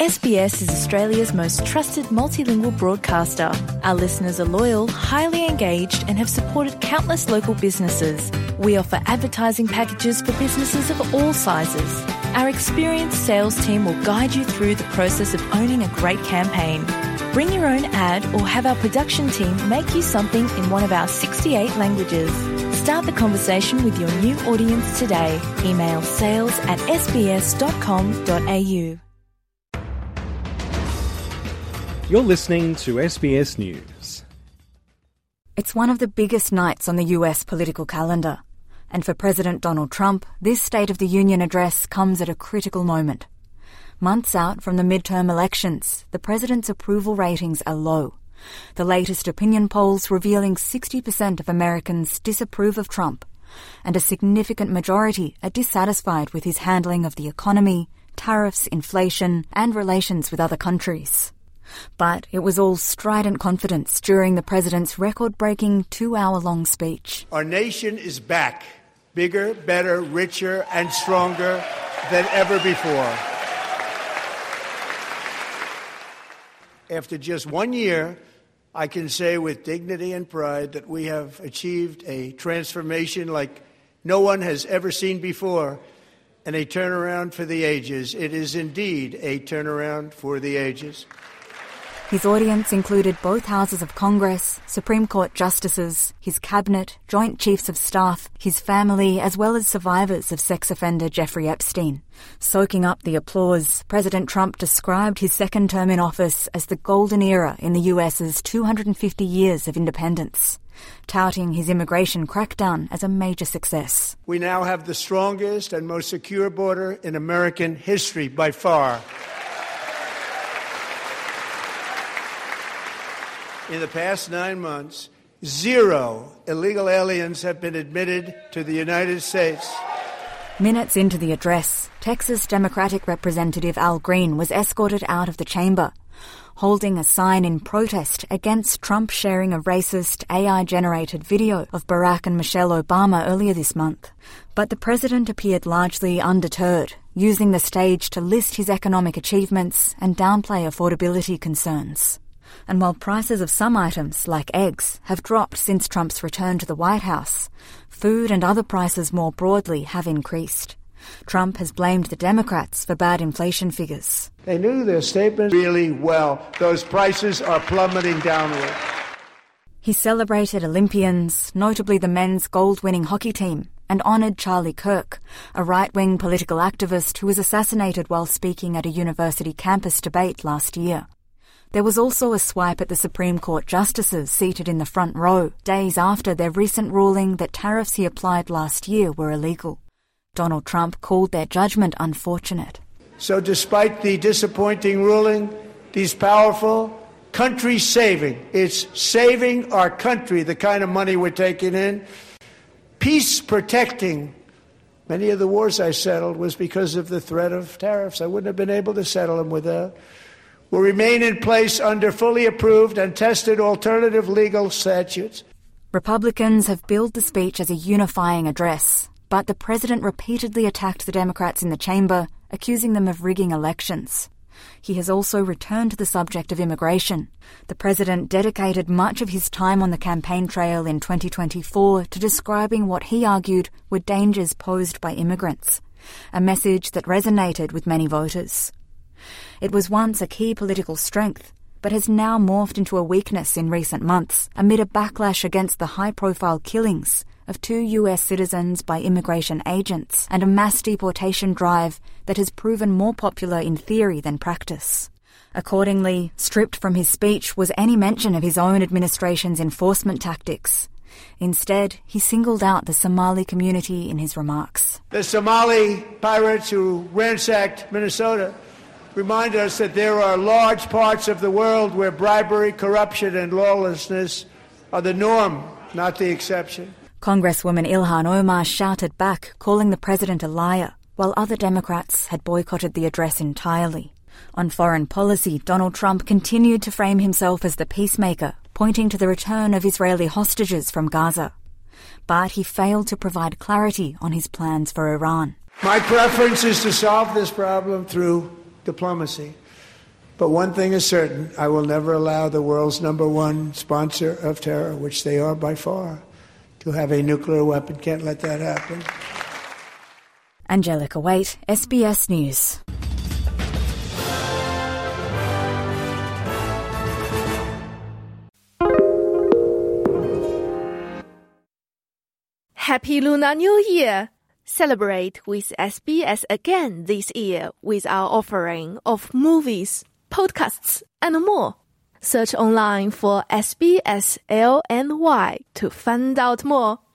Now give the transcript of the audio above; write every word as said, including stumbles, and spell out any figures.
S B S is Australia's most trusted multilingual broadcaster. Our listeners are loyal, highly engaged and have supported countless local businesses. We offer advertising packages for businesses of all sizes. Our experienced sales team will guide you through the process of owning a great campaign. Bring your own ad or have our production team make you something in one of our sixty-eight languages. Start the conversation with your new audience today. Email sales at s b s dot com dot a u. You're listening to S B S News. It's one of the biggest nights on the U S political calendar. And for President Donald Trump, this State of the Union address comes at a critical moment. Months out from the midterm elections, the president's approval ratings are low. The latest opinion polls revealing sixty percent of Americans disapprove of Trump, and a significant majority are dissatisfied with his handling of the economy, tariffs, inflation, and relations with other countries. But it was all strident confidence during the president's record-breaking two-hour-long speech. Our nation is back, bigger, better, richer, and stronger than ever before. After just one year, I can say with dignity and pride that we have achieved a transformation like no one has ever seen before, and a turnaround for the ages. It is indeed a turnaround for the ages. His audience included both houses of Congress, Supreme Court justices, his cabinet, Joint Chiefs of Staff, his family, as well as survivors of sex offender Jeffrey Epstein. Soaking up the applause, President Trump described his second term in office as the golden era in the U S's two hundred fifty years of independence, touting his immigration crackdown as a major success. We now have the strongest and most secure border in American history by far. In the past nine months, zero illegal aliens have been admitted to the United States. Minutes into the address, Texas Democratic Representative Al Green was escorted out of the chamber, holding a sign in protest against Trump sharing a racist A I-generated video of Barack and Michelle Obama earlier this month. But the president appeared largely undeterred, using the stage to list his economic achievements and downplay affordability concerns. And while prices of some items, like eggs, have dropped since Trump's return to the White House, food and other prices more broadly have increased. Trump has blamed the Democrats for bad inflation figures. They knew their statement really well. Those prices are plummeting downward. He celebrated Olympians, notably the men's gold-winning hockey team, and honoured Charlie Kirk, a right-wing political activist who was assassinated while speaking at a university campus debate last year. There was also a swipe at the Supreme Court justices seated in the front row, days after their recent ruling that tariffs he applied last year were illegal. Donald Trump called their judgment unfortunate. So despite the disappointing ruling, these powerful, country-saving, it's saving our country, the kind of money we're taking in, peace-protecting. Many of the wars I settled was because of the threat of tariffs. I wouldn't have been able to settle them without. Will remain in place under fully approved and tested alternative legal statutes. Republicans have billed the speech as a unifying address, but the president repeatedly attacked the Democrats in the chamber, accusing them of rigging elections. He has also returned to the subject of immigration. The president dedicated much of his time on the campaign trail in twenty twenty-four to describing what he argued were dangers posed by immigrants, a message that resonated with many voters. It was once a key political strength, but has now morphed into a weakness in recent months amid a backlash against the high-profile killings of two U S citizens by immigration agents and a mass deportation drive that has proven more popular in theory than practice. Accordingly, stripped from his speech was any mention of his own administration's enforcement tactics. Instead, he singled out the Somali community in his remarks. The Somali pirates who ransacked Minnesota remind us that there are large parts of the world where bribery, corruption, and lawlessness are the norm, not the exception. Congresswoman Ilhan Omar shouted back, calling the president a liar, while other Democrats had boycotted the address entirely. On foreign policy, Donald Trump continued to frame himself as the peacemaker, pointing to the return of Israeli hostages from Gaza. But he failed to provide clarity on his plans for Iran. My preference is to solve this problem through diplomacy. But one thing is certain, I will never allow the world's number one sponsor of terror, which they are by far, to have a nuclear weapon. Can't let that happen. Angelica Waite, S B S News. Happy Lunar New Year! Celebrate with S B S again this year with our offering of movies, podcasts, and more. Search online for S B S L N Y to find out more.